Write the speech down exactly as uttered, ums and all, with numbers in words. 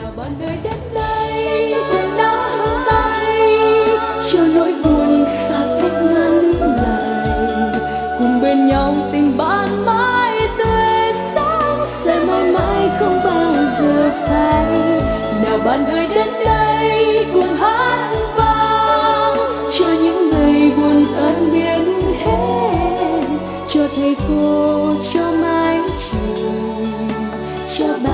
nào bạn ơi đến đây cùng nắm tay, cho nỗi buồn xa cách ngắn lại, cùng bên nhau tình bạn mãi tươi sáng sẽ mãi mãi không bao giờ phai. Nào bạn ơi đến đây cùng hát vang cho những ngày buồn tan biến hết, cho thầy cô, cho mái trường, cho bạn